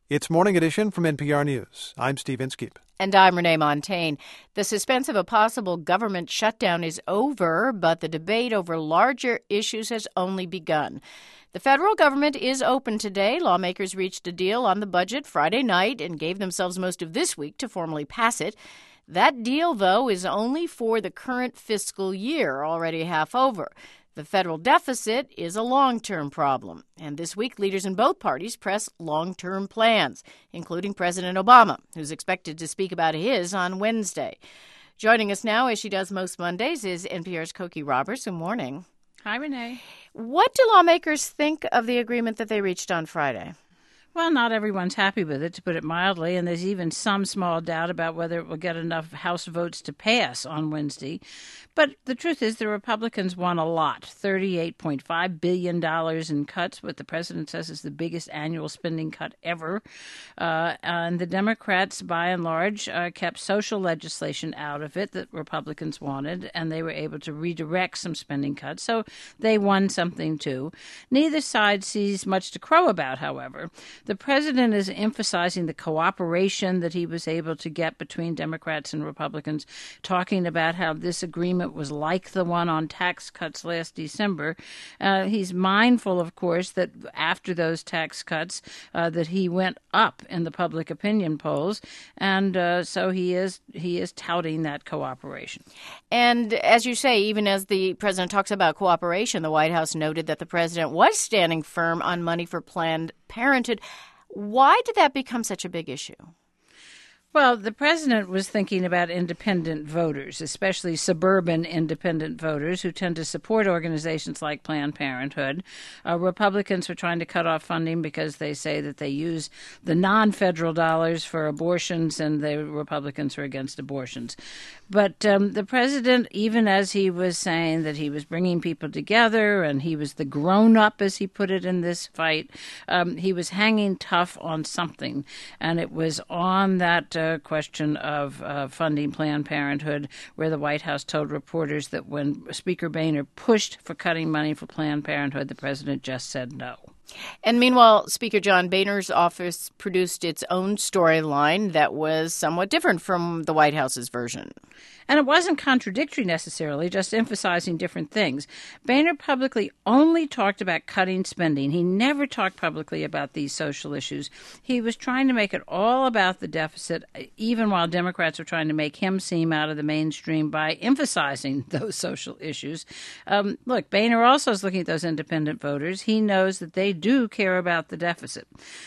It's Morning Edition from NPR News. I'm Steve Inskeep. And I'm Renee Montaigne. The suspense of a possible government shutdown is over, but the debate over larger issues has only begun. The federal government is open today. Lawmakers reached a deal on the budget Friday night and gave themselves most of this week to formally pass it. That deal, though, is only for the current fiscal year, already half over. The federal deficit is a long-term problem, and this week leaders in both parties press long-term plans, including President Obama, who's expected to speak about his on Wednesday. Joining us now, as she does most Mondays, is NPR's Cokie Roberts. Good morning. Hi, Renee. What do lawmakers think of the agreement that they reached on Friday? Well, not everyone's happy with it, to put it mildly, and there's even some small doubt about whether it will get enough House votes to pass on Wednesday. But the truth is the Republicans won a lot, $38.5 billion in cuts, what the president says is the biggest annual spending cut ever. And the Democrats, by and large, kept social legislation out of it that Republicans wanted, and they were able to redirect some spending cuts. So they won something, too. Neither side sees much to crow about, however. The president is emphasizing the cooperation that he was able to get between Democrats and Republicans, talking about how this agreement was like the one on tax cuts last December. He's mindful, of course, that after those tax cuts, that he went up in the public opinion polls, and so he is touting that cooperation. And as you say, even as the president talks about cooperation, the White House noted that the president was standing firm on money for Planned Parenthood. Why did that become such a big issue? Well, the president was thinking about independent voters, especially suburban independent voters who tend to support organizations like Planned Parenthood. Republicans were trying to cut off funding because they say that they use the non-federal dollars for abortions, and the Republicans were against abortions. But the president, even as he was saying that he was bringing people together and he was the grown-up, as he put it, in this fight, he was hanging tough on something, and it was on that question of funding Planned Parenthood, where the White House told reporters that when Speaker Boehner pushed for cutting money for Planned Parenthood, the president just said no. And meanwhile, Speaker John Boehner's office produced its own storyline that was somewhat different from the White House's version. And it wasn't contradictory necessarily, just emphasizing different things. Boehner publicly only talked about cutting spending. He never talked publicly about these social issues. He was trying to make it all about the deficit, even while Democrats were trying to make him seem out of the mainstream by emphasizing those social issues. Look, Boehner also is looking at those independent voters. He knows that they do care about the deficit.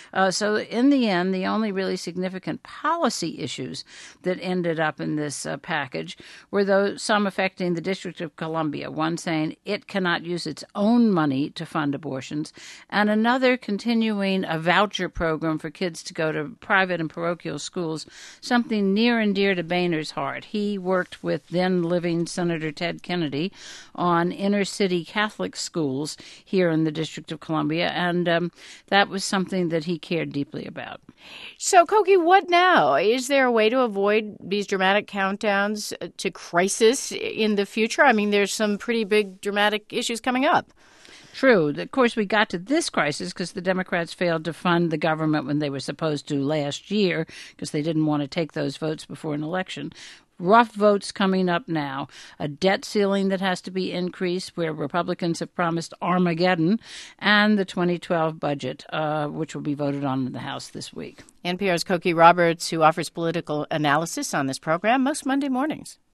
So in the end, the only really significant policy issues that ended up in this package were those some affecting the District of Columbia, one saying it cannot use its own money to fund abortions, and another continuing a voucher program for kids to go to private and parochial schools, something near and dear to Boehner's heart. He worked with then-living Senator Ted Kennedy on inner-city Catholic schools here in the District of Columbia, and that was something that he cared deeply about. So, Cokie, what now? Is there a way to avoid these dramatic countdowns to crisis in the future? I mean, there's some pretty big dramatic issues coming up. True. Of course, we got to this crisis because the Democrats failed to fund the government when they were supposed to last year because they didn't want to take those votes before an election. Rough votes coming up now, a debt ceiling that has to be increased where Republicans have promised Armageddon, and the 2012 budget, which will be voted on in the House this week. NPR's Cokie Roberts, who offers political analysis on this program most Monday mornings.